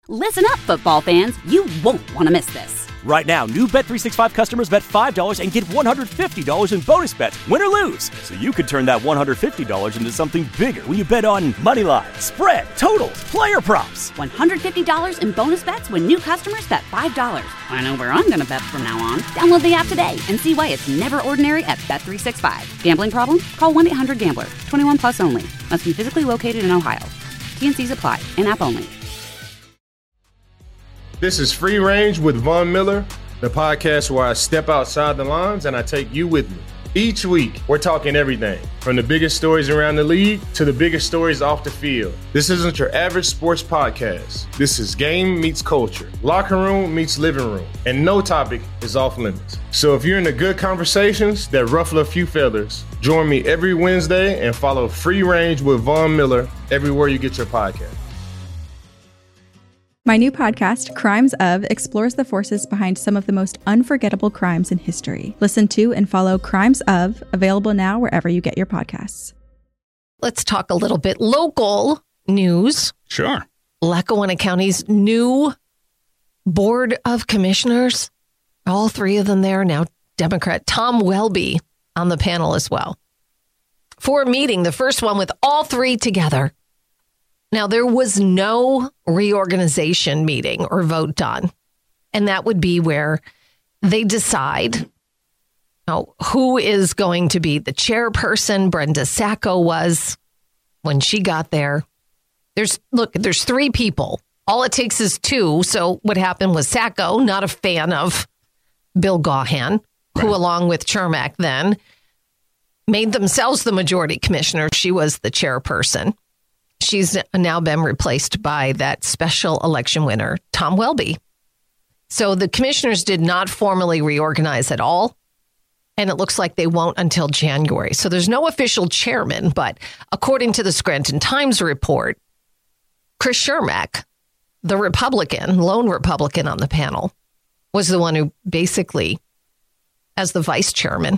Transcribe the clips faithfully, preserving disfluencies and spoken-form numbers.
Listen up, football fans. You won't want to miss this. Right now, new Bet three sixty-five customers bet five dollars and get one hundred fifty dollars in bonus bets, win or lose. So you could turn that one hundred fifty dollars into something bigger when you bet on money line, spread, totals, player props. one hundred fifty dollars in bonus bets when new customers bet five dollars. I know where I'm going to bet from now on. Download the app today and see why it's never ordinary at Bet three sixty-five. Gambling problem? Call one eight hundred gambler. twenty-one plus only. Must be physically located in Ohio. T N Cs apply. In-app only. This is Free Range with Von Miller, the podcast where I step outside the lines and I take you with me. Each week, we're talking everything from the biggest stories around the league to the biggest stories off the field. This isn't your average sports podcast. This is game meets culture, locker room meets living room, and no topic is off limits. So if you're into good conversations that ruffle a few feathers, join me every Wednesday and follow Free Range with Von Miller everywhere you get your podcast. My new podcast, Crimes Of, explores the forces behind some of the most unforgettable crimes in history. Listen to and follow Crimes Of, available now wherever you get your podcasts. Let's talk a little bit local news. Sure. Lackawanna County's new Board of Commissioners, all three of them there now, Democrat. Tom Welby on the panel as well. For a meeting, the first one with all three together. Now, there was no reorganization meeting or vote done, and that would be where they decide oh, who is going to be the chairperson. Brenda Sacco was when she got there. There's look, there's three people. All it takes is two. So what happened was Sacco, not a fan of Bill Gaughan, right, who along with Chermak then made themselves the majority commissioner. She was the chairperson. She's now been replaced by that special election winner, Tom Welby. So the commissioners did not formally reorganize at all. And it looks like they won't until January. So there's no official chairman. But according to the Scranton Times report, Chris Chermak, the Republican, lone Republican on the panel, was the one who basically, as the vice chairman,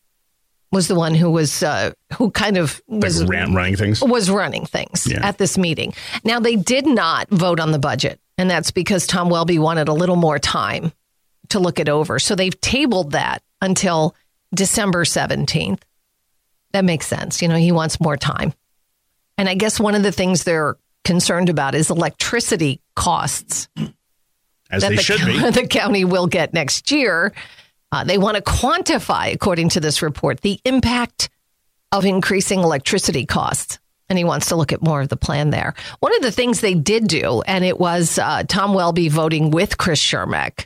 was the one who was uh, who kind of was like ran, running things was running things yeah. at this meeting. Now, they did not vote on the budget, and that's because Tom Welby wanted a little more time to look it over. So they've tabled that until December seventeenth. That makes sense. You know, he wants more time. And I guess one of the things they're concerned about is electricity costs. As that they the should co- be. The county will get next year. Uh, they want to quantify, according to this report, the impact of increasing electricity costs. And he wants to look at more of the plan there. One of the things they did do, and it was uh, Tom Welby voting with Chris Chermak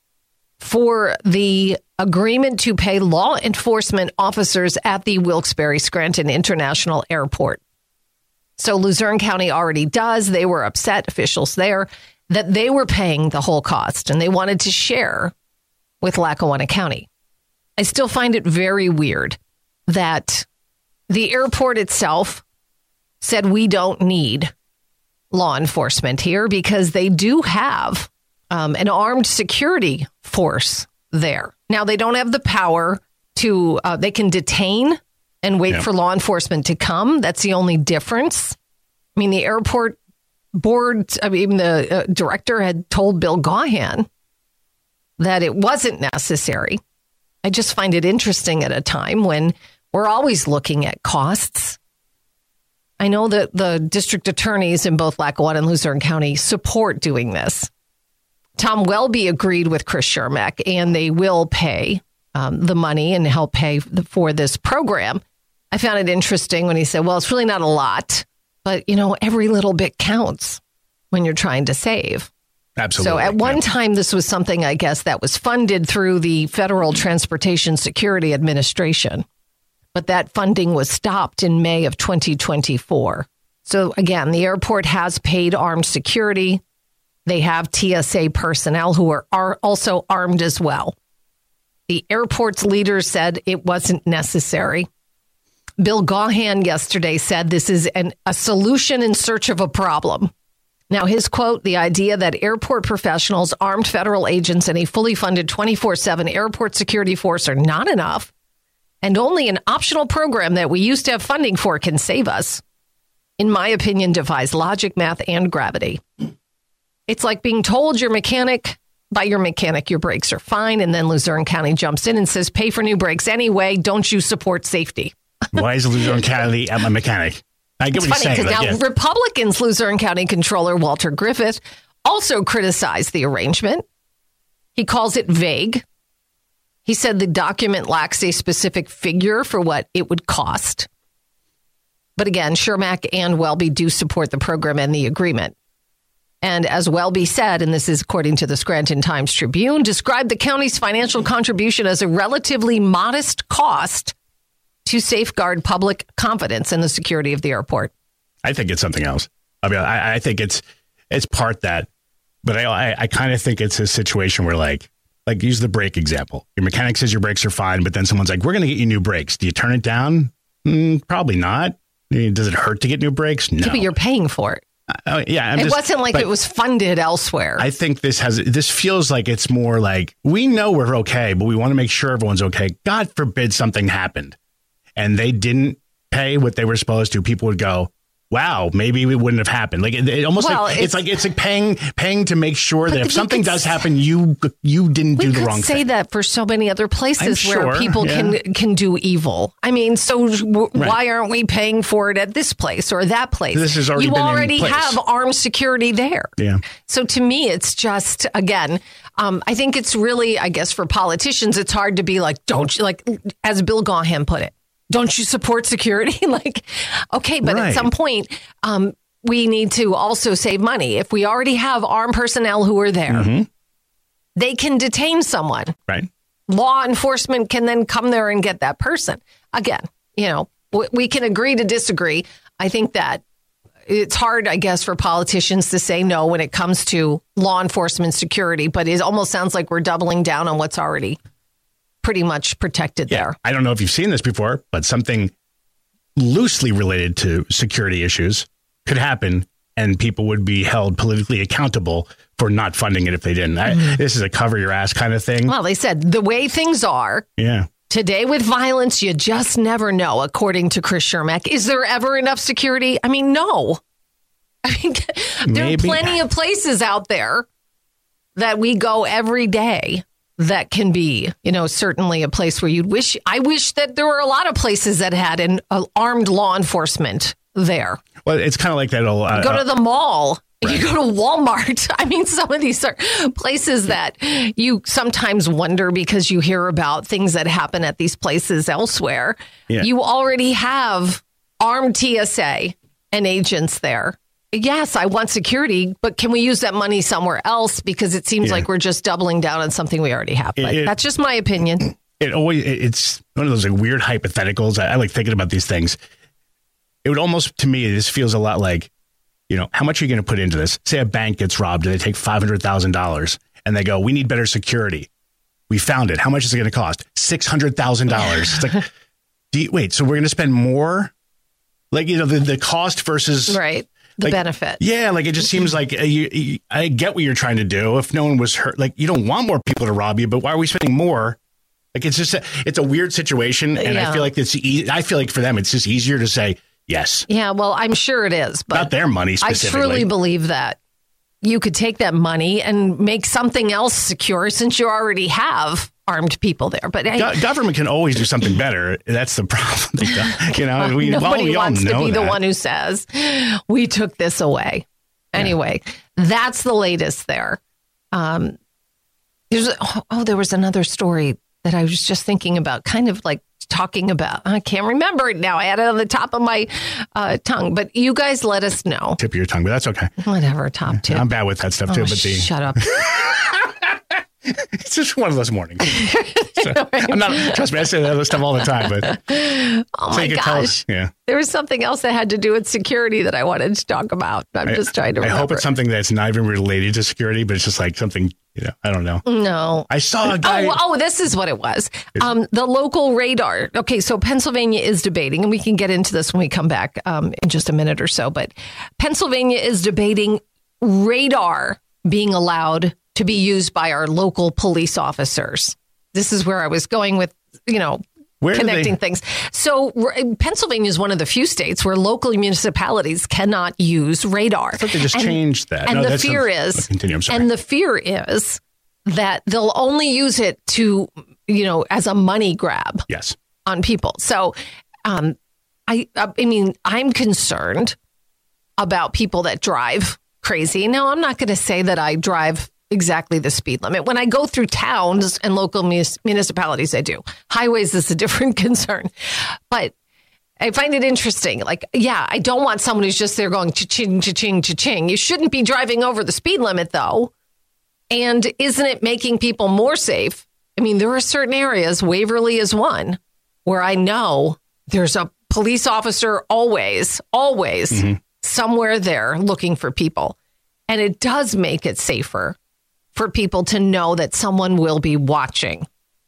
for the agreement to pay law enforcement officers at the Wilkes-Barre Scranton International Airport. So Luzerne County already does. They were upset, officials there, that they were paying the whole cost and they wanted to share with Lackawanna County. I still find it very weird that the airport itself said we don't need law enforcement here because they do have um, an armed security force there. Now, they don't have the power to, uh, they can detain and wait yeah. for law enforcement to come. That's the only difference. I mean, the airport board, I mean, the uh, director had told Bill Gaughan that it wasn't necessary. I just find it interesting at a time when we're always looking at costs. I know that the district attorneys in both Lackawanna and Luzerne County support doing this. Tom Welby agreed with Chris Chermak, and they will pay um, the money and help pay for this program. I found it interesting when he said, well, it's really not a lot, but, you know, every little bit counts when you're trying to save. Absolutely. So at one yeah. time, this was something, I guess, that was funded through the Federal Transportation Security Administration. But that funding was stopped in May of twenty twenty-four. So again, the airport has paid armed security. They have T S A personnel who are, are also armed as well. The airport's leaders said it wasn't necessary. Bill Gaughan yesterday said this is an, a solution in search of a problem. Now, his quote, the idea that airport professionals, armed federal agents, and a fully funded twenty-four seven airport security force are not enough, and only an optional program that we used to have funding for can save us, in my opinion, defies logic, math, and gravity. It's like being told your mechanic, by your mechanic, your brakes are fine. And then Luzerne County jumps in and says, pay for new brakes anyway. Don't you support safety? Why is Luzerne County at my mechanic? I get It's what funny you're saying. because now yeah. Republicans, Luzerne County Controller Walter Griffith, also criticized the arrangement. He calls it vague. He said the document lacks a specific figure for what it would cost. But again, Shermack and Welby do support the program and the agreement. And as Welby said, and this is according to the Scranton Times Tribune, described the county's financial contribution as a relatively modest cost to safeguard public confidence in the security of the airport. I think it's something else. I mean, I, I think it's it's part that, but I I, I kind of think it's a situation where like like use the brake example. Your mechanic says your brakes are fine, but then someone's like, "We're going to get you new brakes." Do you turn it down? Mm, probably not. I mean, does it hurt to get new brakes? No. Yeah, but you're paying for it. Uh, yeah, I'm it just, wasn't like it was funded elsewhere. I think this has this feels like it's more like we know we're okay, but we want to make sure everyone's okay. God forbid something happened and they didn't pay what they were supposed to. People would go, "Wow, maybe it wouldn't have happened." Like it, it almost Well, like it's, it's- like it's like paying paying to make sure that But if we something could does s- happen, you you didn't we do the could wrong say thing. that for so many other places I'm where sure, people yeah. can can do evil. I mean, so w- Right. why aren't we paying for it at this place or that place? This has already you been in already place. have armed security there. Yeah. So to me, it's just again, um, I think it's really, I guess, for politicians, it's hard to be like, don't you like, as Bill Gaughan put it, don't you support security? Like, okay, but Right. at some point, um, we need to also save money. If we already have armed personnel who are there, Mm-hmm. they can detain someone. Right. Law enforcement can then come there and get that person. Again, you know, w- we can agree to disagree. I think that it's hard, I guess, for politicians to say no when it comes to law enforcement security, but it almost sounds like we're doubling down on what's already pretty much protected Yeah. there. I don't know if you've seen this before, but something loosely related to security issues could happen and people would be held politically accountable for not funding it if they didn't. I, this is a cover your ass kind of thing. Well, they said the way things are Yeah. today with violence, you just never know, according to Chris Shermack. Is there ever enough security? I mean, no. I mean, there Maybe. are plenty of places out there that we go every day that can be, you know, certainly a place where you'd wish. I wish that there were a lot of places that had an uh, armed law enforcement there. Well, it's kind of like that. Old, uh, Go to the mall. You go to Walmart. I mean, some of these are places that you sometimes wonder because you hear about things that happen at these places elsewhere. Yeah. You already have armed T S A and agents there. Yes, I want security, but can we use that money somewhere else? Because it seems Yeah. like we're just doubling down on something we already have. But It- it- that's just my opinion. it always it- it's one of those like weird hypotheticals. I, I like thinking about these things. It would almost, to me, this feels a lot like, you know, how much are you going to put into this? Say a bank gets robbed and they take five hundred thousand dollars and they go, we need better security. We found it. How much is it going to cost? six hundred thousand dollars. It's like, do you, wait, so we're going to spend more? Like, you know, the, the cost versus. Right. The like, benefit. Yeah, like it just seems like uh, you, you, I get what you're trying to do. If no one was hurt, like you don't want more people to rob you, but why are we spending more? Like it's just a, it's a weird situation, and Yeah. I feel like it's e- I feel like for them it's just easier to say yes, Yeah, well, I'm sure it is. But not their money I specifically. truly believe that you could take that money and make something else secure since you already have armed people there. But hey, Go- government can always do something better. That's the problem. They don't- you know, we, well, nobody we all wants to know be the that. one who says, we took this away. Anyway, that's the latest there. Um, there's oh, oh, there was another story that I was just thinking about, kind of like talking about. I can't remember it now. I had it on the top of my uh, tongue, but you guys let us know. Tip of your tongue, but that's okay. Whatever, top tip. I'm bad with that stuff too. Oh, but the shut up. it's just one of those mornings. So, I'm not. Trust me, I say that other stuff all the time. But Oh so my you can tell- gosh. yeah. There was something else that had to do with security that I wanted to talk about. I'm just trying to I remember. hope it's something that's not even related to security, but it's just like something, you know, I don't know. No. I saw a guy. Oh, oh, this is what it was. Um, the local radar. Okay, so Pennsylvania is debating, and we can get into this when we come back um, in just a minute or so, but Pennsylvania is debating radar being allowed to be used by our local police officers. This is where I was going with, you know, Where connecting they... things. So Pennsylvania is one of the few states where local municipalities cannot use radar. I thought they just and, changed that. And no, the fear a... is, continue, I'm sorry. and the fear is that they'll only use it to, you know, as a money grab. Yes. On people. So, um, I, I mean, I'm concerned about people that drive crazy. Now, I'm not going to say that I drive exactly the speed limit. When I go through towns and local munis- municipalities, I do. Highways is a different concern. But I find it interesting. Like, yeah, I don't want someone who's just there going cha-ching, cha-ching, cha-ching. You shouldn't be driving over the speed limit, though. And isn't it making people more safe? I mean, there are certain areas, Waverly is one, where I know there's a police officer always, always mm-hmm. somewhere there looking for people. And it does make it safer for people to know that someone will be watching.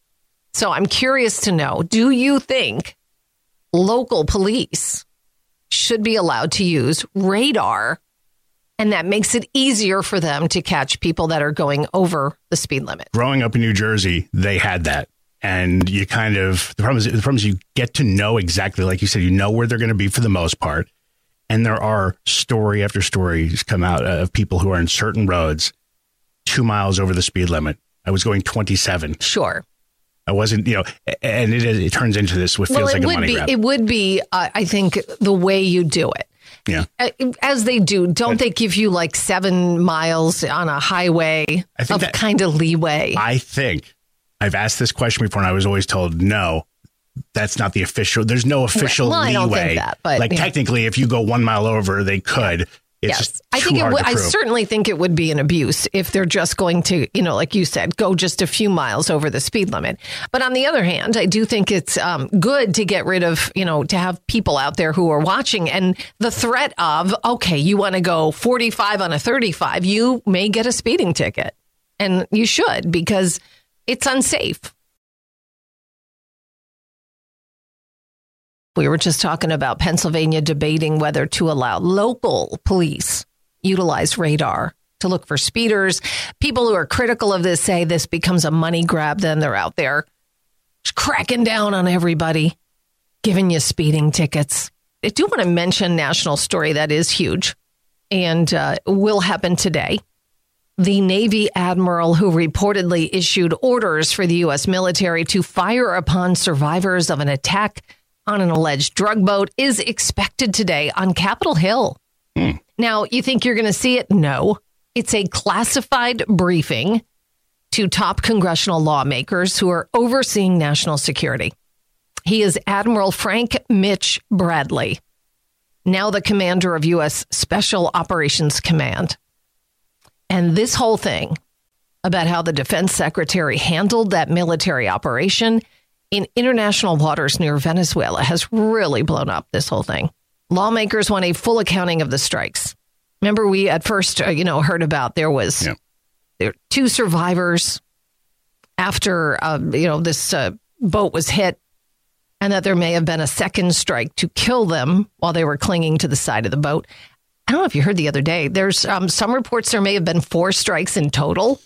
So I'm curious to know, do you think local police should be allowed to use radar, and that makes it easier for them to catch people that are going over the speed limit? Growing up in New Jersey, they had that. And you kind of, the problem is, the problem is you get to know exactly, like you said, you know where they're going to be for the most part. And there are story after stories come out of people who are in certain roads two miles over the speed limit. I was going twenty-seven. Sure. I wasn't, you know, and it, it turns into this, what feels well, like a money be, grab. It would be, uh, I think, the way you do it. Yeah. As they do, don't but, they give you like seven miles on a highway I think of that, kind of leeway? I think I've asked this question before, and I was always told, no, that's not the official. There's no official well, leeway. I don't think that, but like, yeah. technically, if you go one mile over, they could. It's yes, just I think too it hard would. to I prove. certainly think it would be an abuse if they're just going to, you know, like you said, go just a few miles over the speed limit. But on the other hand, I do think it's um, good to get rid of, you know, to have people out there who are watching, and the threat of, okay, you want to go forty-five on a thirty-five, you may get a speeding ticket, and you should, because it's unsafe. We were just talking about Pennsylvania debating whether to allow local police utilize radar to look for speeders. People who are critical of this say this becomes a money grab. Then they're out there cracking down on everybody, giving you speeding tickets. I do want to mention national story that is huge and uh, will happen today. The Navy admiral who reportedly issued orders for the U S military to fire upon survivors of an attack on an alleged drug boat is expected today on Capitol Hill. Hmm. Now, you think you're going to see it? No. It's a classified briefing to top congressional lawmakers who are overseeing national security. He is Admiral Frank Mitch Bradley, now the commander of U S Special Operations Command. And this whole thing about how the defense secretary handled that military operation in international waters near Venezuela has really blown up, this whole thing. Lawmakers want a full accounting of the strikes. Remember, we at first, uh, you know, heard about there was yeah. there were two survivors after, uh, you know, this uh, boat was hit, and that there may have been a second strike to kill them while they were clinging to the side of the boat. I don't know if you heard the other day, there's um, some reports there may have been four strikes in total.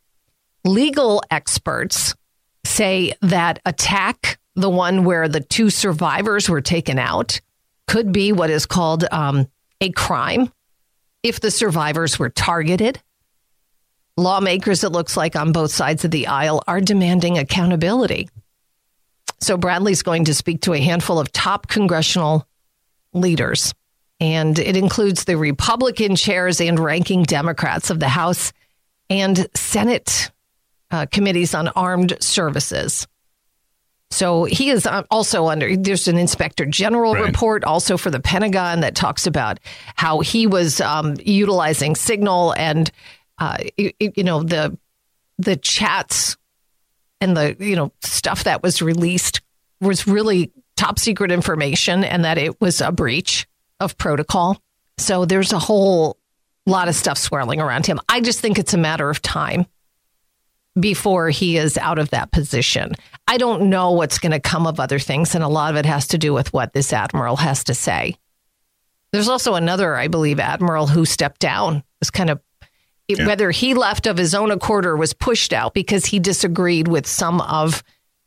Legal experts say that attack, the one where the two survivors were taken out, could be what is called um, a crime if the survivors were targeted. Lawmakers, it looks like on both sides of the aisle, are demanding accountability. So Bradley's going to speak to a handful of top congressional leaders, and it includes the Republican chairs and ranking Democrats of the House and Senate Uh, committees on armed services. So he is also under, there's an inspector general right. report also for the Pentagon that talks about how he was um, utilizing Signal and, uh, you, you know, the the chats and the, you know, stuff that was released was really top secret information, and that it was a breach of protocol. So there's a whole lot of stuff swirling around him. I just think it's a matter of time before he is out of that position. I don't know what's going to come of other things, and a lot of it has to do with what this admiral has to say. There's also another, I believe, admiral who stepped down. It's kind of yeah. whether he left of his own accord or was pushed out because he disagreed with some of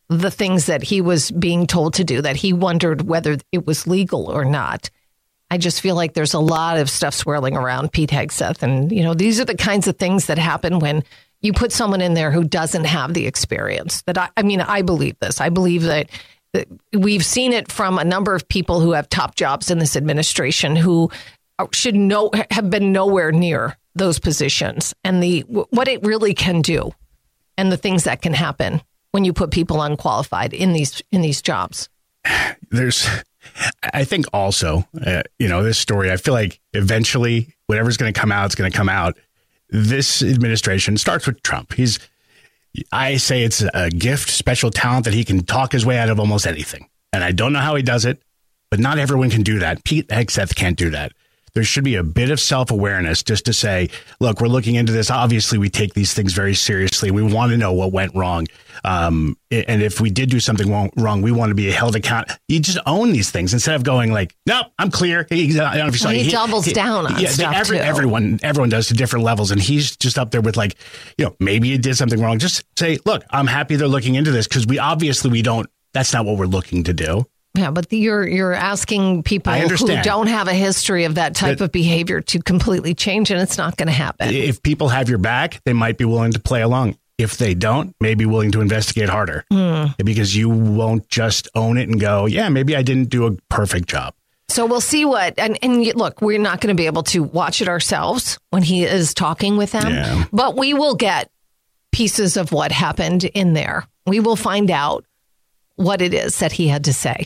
the things that he was being told to do, that he wondered whether it was legal or not. I just feel like there's a lot of stuff swirling around Pete Hegseth. And, you know, these are the kinds of things that happen when you put someone in there who doesn't have the experience. That I, I mean, I believe this. I believe that, that we've seen it from a number of people who have top jobs in this administration who should know, have been nowhere near those positions, and the what it really can do and the things that can happen when you put people unqualified in these in these jobs. There's, I think also, uh, you know, this story, I feel like eventually whatever's going to come out, it's going to come out. This administration starts with Trump. He's, I say it's a gift, special talent that he can talk his way out of almost anything. And I don't know how he does it, but not everyone can do that. Pete Hegseth can't do that. There should be a bit of self-awareness just to say, look, we're looking into this. Obviously, we take these things very seriously. We want to know what went wrong. Um, and if we did do something wrong, we want to be held accountable. You just own these things instead of going like, nope, I'm clear. He, I don't know if you saw, well, he, he doubles he, down on yeah, stuff, every, too. Everyone, everyone does to different levels. And he's just up there with like, you know, maybe you did something wrong. Just say, look, I'm happy they're looking into this because we obviously we don't. That's not what we're looking to do. Yeah, but you're you're asking people who don't have a history of that type that, of behavior to completely change, and it's not going to happen. If people have your back, they might be willing to play along. If they don't, maybe willing to investigate harder mm. because you won't just own it and go, yeah, maybe I didn't do a perfect job. So we'll see what, and, and look, we're not going to be able to watch it ourselves when he is talking with them, yeah. but we will get pieces of what happened in there. We will find out what it is that he had to say.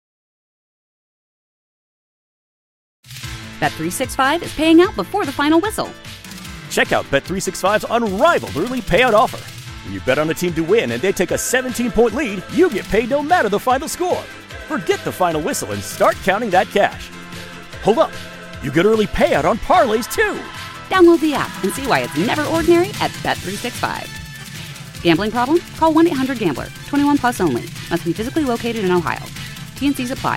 Bet three sixty-five is paying out before the final whistle. Check out Bet three sixty-five's unrivaled early payout offer. When you bet on a team to win and they take a seventeen-point lead, you get paid no matter the final score. Forget the final whistle and start counting that cash. Hold up. You get early payout on parlays, too. Download the app and see why it's never ordinary at Bet three sixty-five. Gambling problem? Call one eight hundred gambler. twenty-one plus only. Must be physically located in Ohio. T and Cs apply.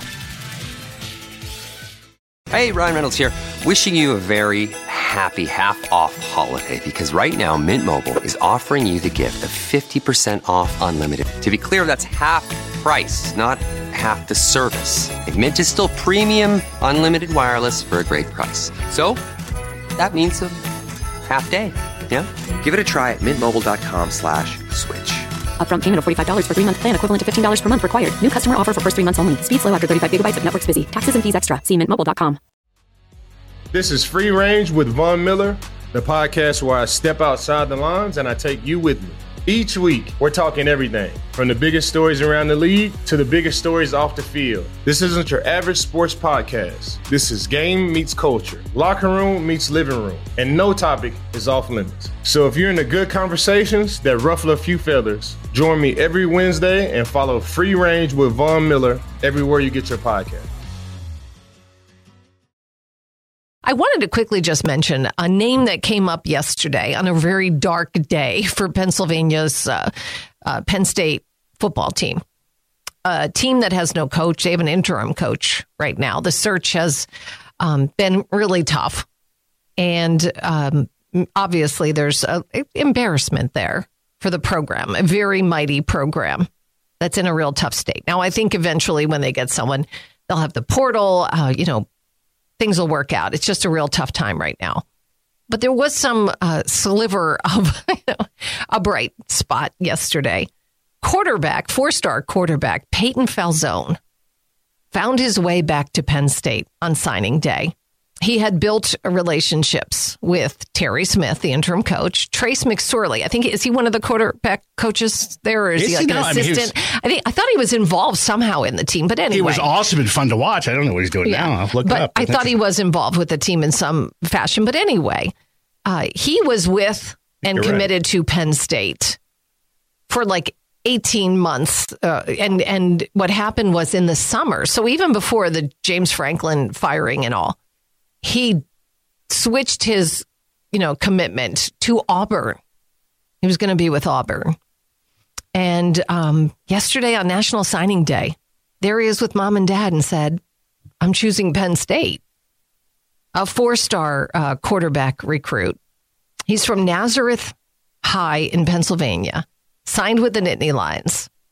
Hey, Ryan Reynolds here. Wishing you a very happy half-off holiday because right now Mint Mobile is offering you the gift of fifty percent off unlimited. To be clear, that's half price, not half the service. And Mint is still premium unlimited wireless for a great price. So that means a half day. Yeah? Give it a try at mintmobile.com slash switch. Upfront payment of forty-five dollars for three-month plan equivalent to fifteen dollars per month required. New customer offer for first three months only. Speed slow after thirty-five gigabytes if network's busy. Taxes and fees extra. See mint mobile dot com. This is Free Range with Von Miller, the podcast where I step outside the lines and I take you with me. Each week, we're talking everything from the biggest stories around the league to the biggest stories off the field. This isn't your average sports podcast. This is game meets culture, locker room meets living room, and no topic is off limits. So if you're into good conversations that ruffle a few feathers, join me every Wednesday and follow Free Range with Von Miller everywhere you get your podcast. I wanted to quickly just mention a name that came up yesterday on a very dark day for Pennsylvania's uh, uh, Penn State football team. A team that has no coach. They have an interim coach right now. The search has um, been really tough. And um, obviously there's an embarrassment there for the program, a very mighty program that's in a real tough state. Now, I think eventually when they get someone, they'll have the portal, uh, you know, things will work out. It's just a real tough time right now. But there was some uh, sliver of you know, a bright spot yesterday. Quarterback, four-star quarterback, Peyton Falzone found his way back to Penn State on signing day. He had built relationships with Terry Smith, the interim coach, Trace McSorley. I think, is he one of the quarterback coaches there, or is, is he like he an assistant? I, mean, was, I think I thought he was involved somehow in the team, but anyway. He was awesome and fun to watch. I don't know what he's doing yeah. now. I'll look but it up. I thought he was involved with the team in some fashion. But anyway, uh, he was with and You're committed right. to Penn State for like eighteen months. Uh, and, and what happened was in the summer, so even before the James Franklin firing and all, he switched his, you know, commitment to Auburn. He was going to be with Auburn. And um, yesterday on National Signing Day, there he is with mom and dad and said, I'm choosing Penn State. A four-star uh, quarterback recruit. He's from Nazareth High in Pennsylvania, signed with the Nittany Lions.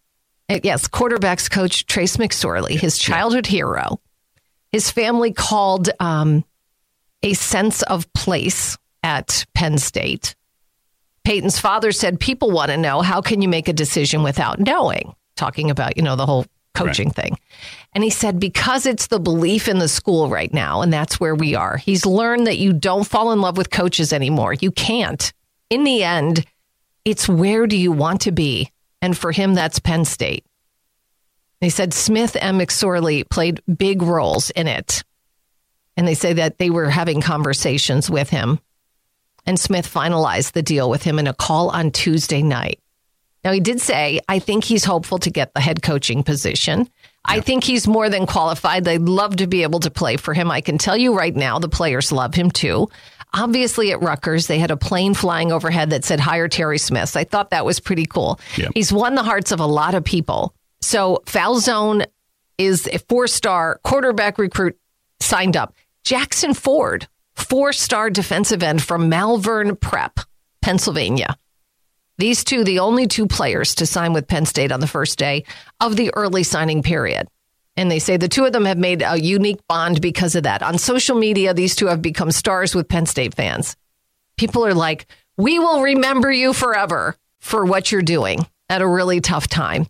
Yes, quarterbacks coach Trace McSorley, his childhood hero. His family called um, a sense of place at Penn State. Peyton's father said, people want to know, how can you make a decision without knowing? Talking about, you know, the whole coaching right. thing. And he said, because it's the belief in the school right now, and that's where we are. He's learned that you don't fall in love with coaches anymore. You can't. In the end, it's where do you want to be? And for him, that's Penn State. They said Smith and McSorley played big roles in it. And they say that they were having conversations with him. And Smith finalized the deal with him in a call on Tuesday night. Now, he did say, I think he's hopeful to get the head coaching position. Yeah. I think he's more than qualified. They'd love to be able to play for him. I can tell you right now, the players love him, too. Obviously, at Rutgers, they had a plane flying overhead that said, hire Terry Smith. I thought that was pretty cool. Yeah. He's won the hearts of a lot of people. So Falzone is a four-star quarterback recruit signed up. Jackson Ford, four-star defensive end from Malvern Prep, Pennsylvania. These two, the only two players to sign with Penn State on the first day of the early signing period. And they say the two of them have made a unique bond because of that. On social media, these two have become stars with Penn State fans. People are like, we will remember you forever for what you're doing at a really tough time.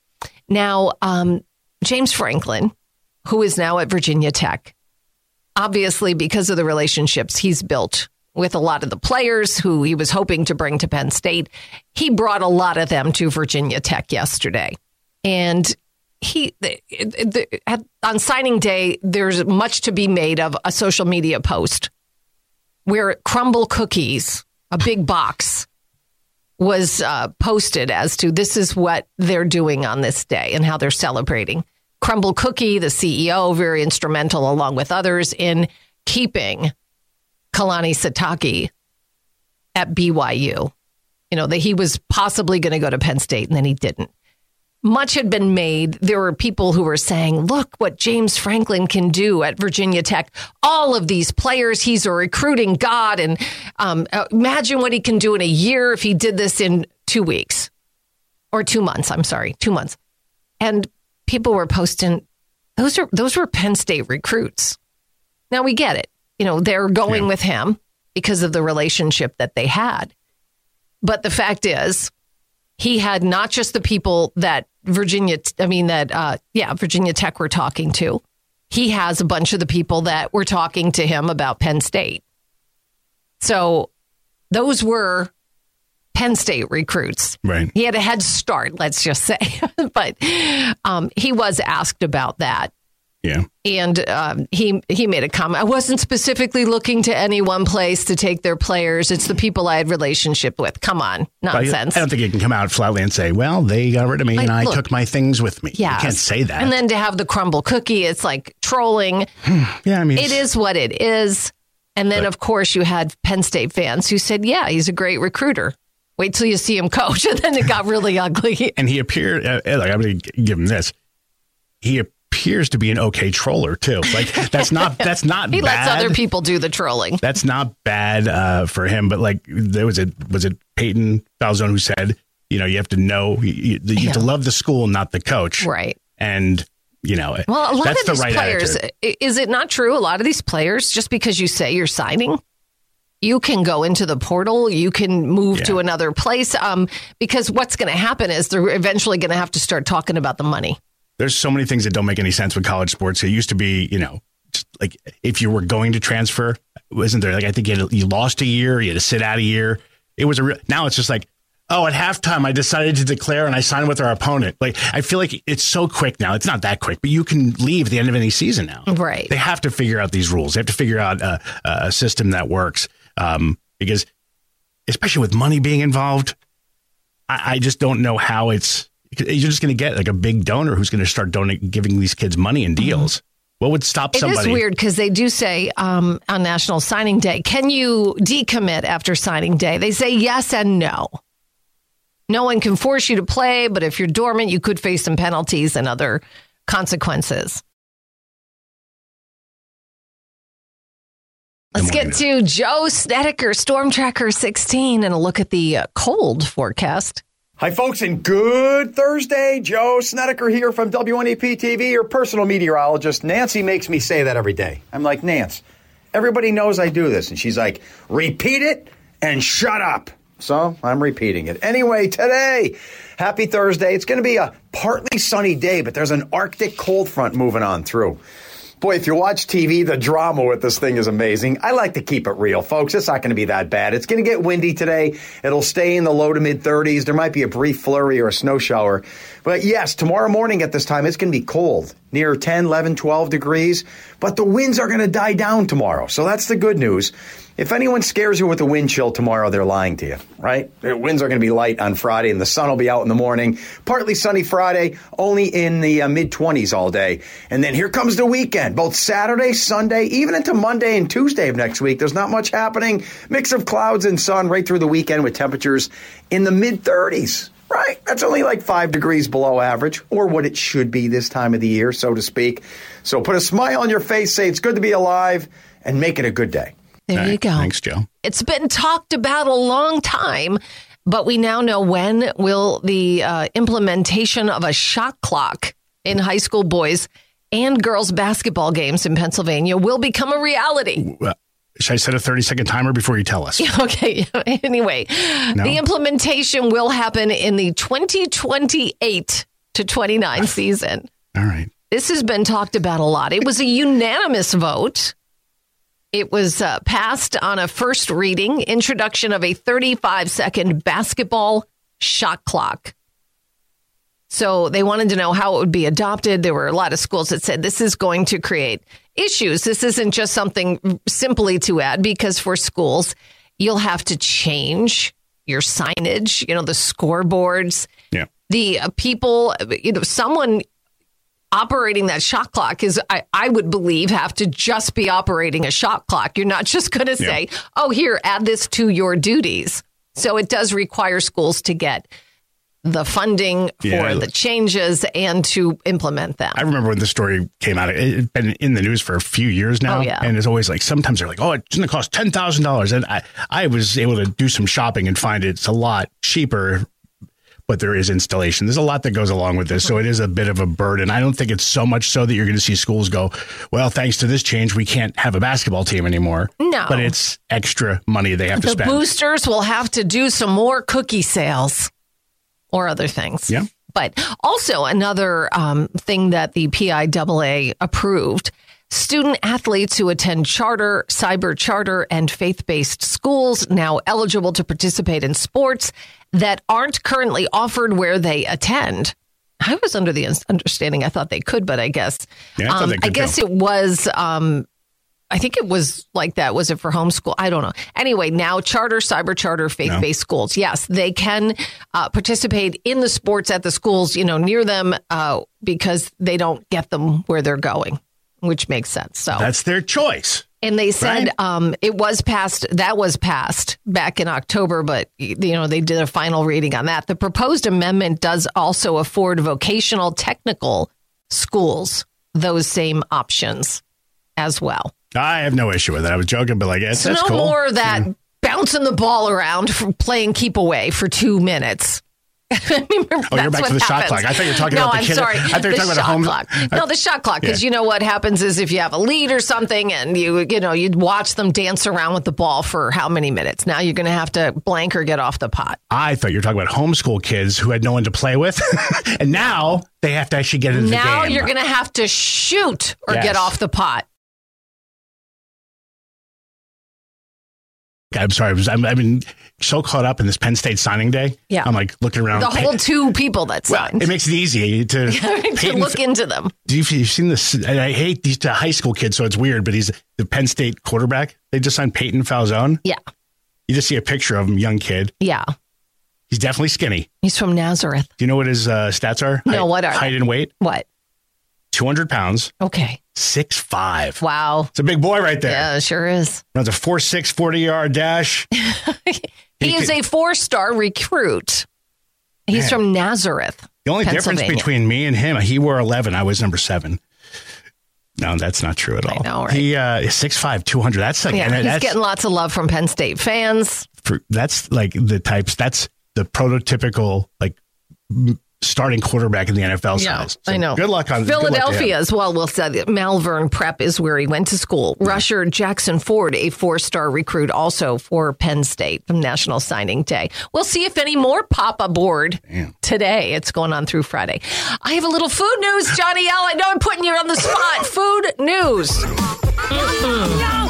Now, um, James Franklin, who is now at Virginia Tech, obviously because of the relationships he's built with a lot of the players who he was hoping to bring to Penn State, he brought a lot of them to Virginia Tech yesterday. And he, the, the, at, on signing day, there's much to be made of a social media post where Crumble Cookies, a big box, was uh, posted as to this is what they're doing on this day and how they're celebrating. Crumble Cookie, the C E O, very instrumental along with others in keeping Kalani Sitake at B Y U. You know, that he was possibly going to go to Penn State and then he didn't. Much had been made. There were people who were saying, look what James Franklin can do at Virginia Tech. All of these players, he's a recruiting god. And um, imagine what he can do in a year if he did this in two weeks or two months. I'm sorry, two months. And people were posting, those are those were Penn State recruits. Now we get it. You know, they're going yeah. with him because of the relationship that they had. But the fact is, he had not just the people that Virginia, I mean, that, uh, yeah, Virginia Tech were talking to. He has a bunch of the people that were talking to him about Penn State. So those were Penn State recruits. Right. He had a head start, let's just say. But um, he was asked about that. Yeah. And um, he he made a comment. I wasn't specifically looking to any one place to take their players. It's the people I had relationship with. Come on. Nonsense. I don't think you can come out flatly and say, well, they got rid of me like, and I look, took my things with me. Yeah. You can't say that. And then to have the Crumble Cookie, it's like trolling. Yeah, I mean, it is what it is. And then, but, of course, you had Penn State fans who said, yeah, he's a great recruiter. Wait till you see him coach. And then it got really ugly. And he appeared, uh, like, I'm going to give him this. He appeared. appears to be an okay troller too. Like that's not that's not he bad. lets other people do the trolling. That's not bad uh, for him. But like there was a was it Peyton Falzone who said, you know, you have to know you, you yeah. have to love the school, not the coach, right? And you know, well, a lot that's of these the right players. attitude. Is it not true? A lot of these players, just because you say you're signing, you can go into the portal, you can move yeah. to another place. Um, because what's going to happen is they're eventually going to have to start talking about the money. There's so many things that don't make any sense with college sports. It used to be, you know, just like if you were going to transfer, wasn't there? Like I think you, had, you lost a year, you had to sit out a year. It was a real, now it's just like, oh, at halftime I decided to declare and I signed with our opponent. Like I feel like it's so quick now. It's not that quick, but you can leave at the end of any season now. Right. They have to figure out these rules. They have to figure out a, a system that works um, because, especially with money being involved, I, I just don't know how it's. You're just going to get like a big donor who's going to start donating, giving these kids money and deals. Mm-hmm. What would stop somebody? It is weird because they do say um, on National Signing Day, can you decommit after signing day? They say yes and no. No one can force you to play, but if you're dormant, you could face some penalties and other consequences. Let's get to Joe Snedeker, Storm Tracker sixteen, and a look at the uh, cold forecast. Hi, folks, and good Thursday. Joe Snedeker here from W N E P T V, your personal meteorologist. Nancy makes me say that every day. I'm like, Nance, everybody knows I do this. And she's like, repeat it and shut up. So I'm repeating it. Anyway, today, happy Thursday. It's going to be a partly sunny day, but there's an Arctic cold front moving on through. Boy, if you watch T V, the drama with this thing is amazing. I like to keep it real, folks. It's not going to be that bad. It's going to get windy today. It'll stay in the low to mid thirties. There might be a brief flurry or a snow shower. But yes, tomorrow morning at this time, it's going to be cold, near ten, eleven, twelve degrees. But the winds are going to die down tomorrow. So that's the good news. If anyone scares you with a wind chill tomorrow, they're lying to you, right? The winds are going to be light on Friday, and the sun will be out in the morning. Partly sunny Friday, only in the uh, mid-twenties all day. And then here comes the weekend, both Saturday, Sunday, even into Monday and Tuesday of next week. There's not much happening. Mix of clouds and sun right through the weekend with temperatures in the mid-thirties. Right? That's only like five degrees below average, or what it should be this time of the year, so to speak. So put a smile on your face, say it's good to be alive, and make it a good day. There All you right. go. Thanks, Joe. It's been talked about a long time, but we now know when will the uh, implementation of a shot clock in high school boys and girls basketball games in Pennsylvania will become a reality. Well, should I set a thirty-second timer before you tell us? Okay. Anyway, No? the implementation will happen in the twenty twenty-eight to twenty-nine season. All right. This has been talked about a lot. It was a unanimous vote. It was uh, passed on a first reading, introduction of a thirty-five second basketball shot clock. So they wanted to know how it would be adopted. There were a lot of schools that said this is going to create issues. This isn't just something simply to add, because for schools, you'll have to change your signage, you know, the scoreboards. Yeah. The uh, people, you know, someone operating that shot clock is, I, I would believe, have to just be operating a shot clock. You're not just going to say, Yeah. oh, here, add this to your duties. So it does require schools to get the funding for Yeah. the changes and to implement them. I remember when this story came out. It had been in the news for a few years now. Oh, yeah. And it's always like, sometimes they're like, oh, it's going to cost ten thousand dollars. And I, I was able to do some shopping and find it's a lot cheaper, but there is installation. There's a lot that goes along with this. So it is a bit of a burden. I don't think it's so much so that you're going to see schools go, well, thanks to this change, we can't have a basketball team anymore. No. But it's extra money they have to The spend. boosters will have to do some more cookie sales or other things. Yeah. But also another um, thing that the P I A A approved, student athletes who attend charter, cyber charter, and faith-based schools now eligible to participate in sports that aren't currently offered where they attend. I was under the understanding I thought they could, but I guess Yeah, I thought um, they could I guess too. it was. Um, I think it was like that. Was it for homeschool? I don't know. Anyway, now charter, cyber charter, faith-based schools. Yes, they can uh, participate in the sports at the schools, you know, near them uh, because they don't get them where they're going, which makes sense. So That's their choice. and they said Right. um, it was passed. That was passed back in October, but you know they did a final reading on that. The proposed amendment does also afford vocational technical schools those same options as well. I have no issue with it. I was joking, but like, it's So that's no cool. more of that bouncing the ball around for playing keep away for two minutes. I mean, Oh, you're that's back what to the shot happens. clock. I thought you were talking no, about the I'm kid- sorry. I thought you were the talking about a shot home- clock. No, the shot clock. Because Yeah. you know what happens is if you have a lead or something and you, you know, you'd watch them dance around with the ball for how many minutes? Now you're going to have to blank or get off the pot. I thought you were talking about homeschool kids who had no one to play with. And now they have to actually get into Now the game. you're going to have to shoot or Yes. get off the pot. I'm sorry. I was, I'm, I've been so caught up in this Penn State signing day. Yeah. I'm like looking around. The whole two people that Well, signed. it makes it easy to, to Peyton- look into them. Do you, you've seen this? And I hate these uh, high school kids, so it's weird, but he's the Penn State quarterback. They just signed Peyton Falzone. Yeah. You just see a picture of him, young kid. Yeah. He's definitely skinny. He's from Nazareth. Do you know what his uh, stats are? No, height, what are height they? and weight? What? two hundred pounds, Okay. six five. Wow. It's a big boy right there. Yeah, it sure is. Runs a four six forty yard dash. He is a four-star recruit. He's Man. from Nazareth. The only difference Pennsylvania. between me and him, he wore eleven. I was number seven. No, that's not true at all. know, right? He uh, is six five, two hundred. That's like, Yeah, and he's that's, getting lots of love from Penn State fans. for, that's like the types, that's the prototypical like starting quarterback in the N F L Yeah, size. So I know. Good luck on Philadelphia as well. We'll say that Malvern Prep is where he went to school. Yeah. Rusher Jackson Ford, a four-star recruit, also for Penn State from National Signing Day. We'll see if any more pop aboard Damn. today. It's going on through Friday. I have a little food news, Johnny L. I know I'm putting you on the spot. Food news. Mm-hmm.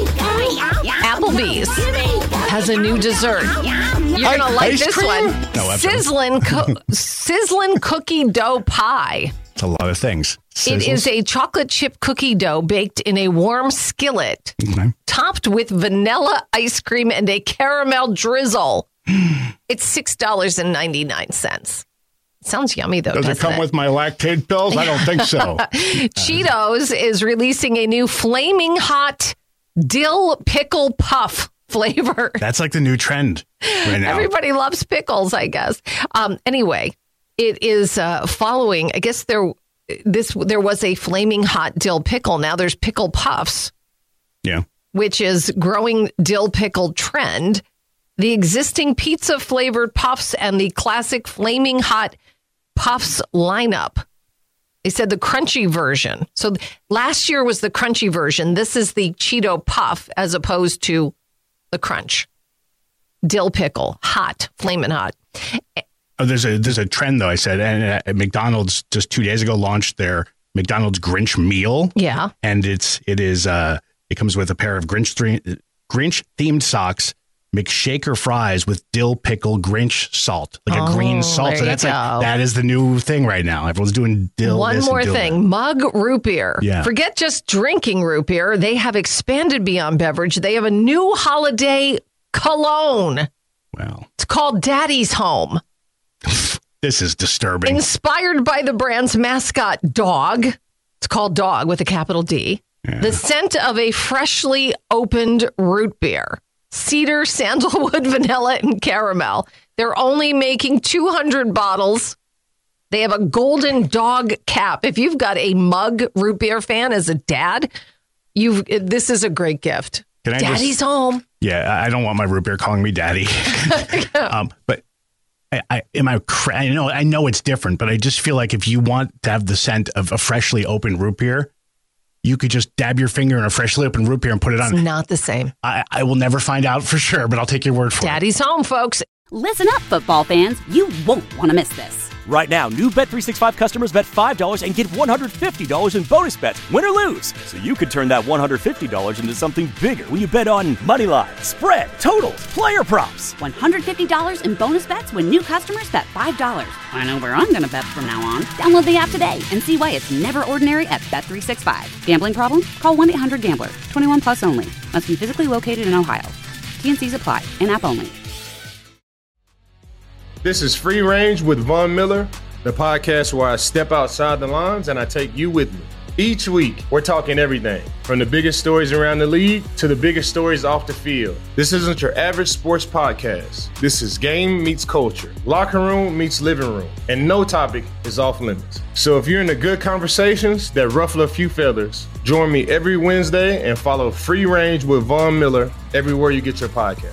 Applebee's has a new dessert. You're going to like Ice this cream? one. No, Sizzling, co- sizzling cookie dough pie. It's a lot of things. Sizzles. It is a chocolate chip cookie dough baked in a warm skillet, okay. topped with vanilla ice cream and a caramel drizzle. It's six dollars and ninety-nine cents. Sounds yummy, though, Does doesn't it come it? with my lactate pills? I don't think so. Cheetos is releasing a new flaming hot dill pickle puff flavor. That's like the new trend right now. Everybody loves pickles, I guess. Um, anyway, it is uh, following. I guess there this there was a flaming hot dill pickle. Now there's pickle puffs. Yeah, which is growing dill pickle trend. The existing pizza flavored puffs and the classic flaming hot puffs lineup. They said the crunchy version. So last year was the crunchy version. This is the Cheeto puff as opposed to the crunch. Dill pickle, hot, flaming hot. Oh, there's a there's a trend though. I said, and uh, McDonald's just two days ago launched their McDonald's Grinch meal. Yeah, and it's it is uh it comes with a pair of Grinch th- Grinch themed socks, McShaker fries with dill pickle Grinch salt, like oh, a green salt. So that's go. like that is the new thing right now. Everyone's doing dill. One this more and dill thing, that. mug root beer. Yeah. Forget just drinking root beer. They have expanded beyond beverage. They have a new holiday cologne. Wow, it's called Daddy's Home. This is disturbing. Inspired by the brand's mascot dog. It's called Dog with a capital D. Yeah. The scent of a freshly opened root beer. Cedar, sandalwood, vanilla, and caramel. They're only making two hundred bottles. They have a golden dog cap. If you've got a mug root beer fan as a dad, you've this is a great gift. Can I Daddy's just, home. Yeah, I don't want my root beer calling me daddy. um, but I, I am I, cra- I know I know it's different, but I just feel like if you want to have the scent of a freshly opened root beer, you could just dab your finger in a freshly opened root beer and put it on. It's not the same. I, I will never find out for sure, but I'll take your word for Daddy's it. Home, folks. Listen up, football fans. You won't want to miss this. Right now, new Bet three sixty-five customers bet five dollars and get one hundred fifty dollars in bonus bets, win or lose. So you could turn that one hundred fifty dollars into something bigger when you bet on money line, spread, totals, player props. one hundred fifty dollars in bonus bets when new customers bet five dollars. I know where I'm going to bet from now on. Download the app today and see why it's never ordinary at Bet three sixty-five. Gambling problem? Call one eight hundred gambler. twenty-one plus only. Must be physically located in Ohio. T and C's apply. In-app only. This is Free Range with Von Miller, the podcast where I step outside the lines and I take you with me. Each week, we're talking everything from the biggest stories around the league to the biggest stories off the field. This isn't your average sports podcast. This is game meets culture, locker room meets living room, and no topic is off limits. So if you're into good conversations that ruffle a few feathers, join me every Wednesday and follow Free Range with Von Miller everywhere you get your podcast.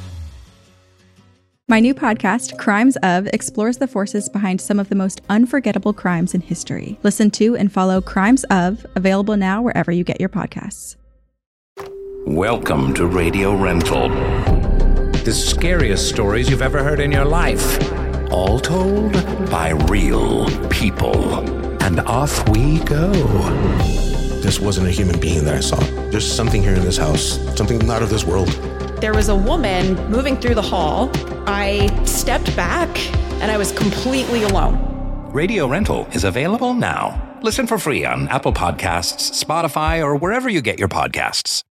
My new podcast, Crimes Of, explores the forces behind some of the most unforgettable crimes in history. Listen to and follow Crimes Of, available now wherever you get your podcasts. Welcome to Radio Rental. The scariest stories you've ever heard in your life. All told by real people. And off we go. This wasn't a human being that I saw. There's something here in this house, something not of this world. There was a woman moving through the hall. I stepped back and I was completely alone. Radio Rental is available now. Listen for free on Apple Podcasts, Spotify, or wherever you get your podcasts.